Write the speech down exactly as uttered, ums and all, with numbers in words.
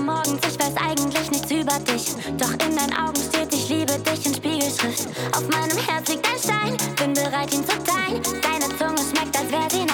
morgens, ich weiß eigentlich nichts über dich. Doch in deinen Augen steht, ich liebe dich in Spiegelschrift. Auf meinem Herz liegt ein Stein, bin bereit, ihn zu teilen. Deine Zunge schmeckt, als wär sie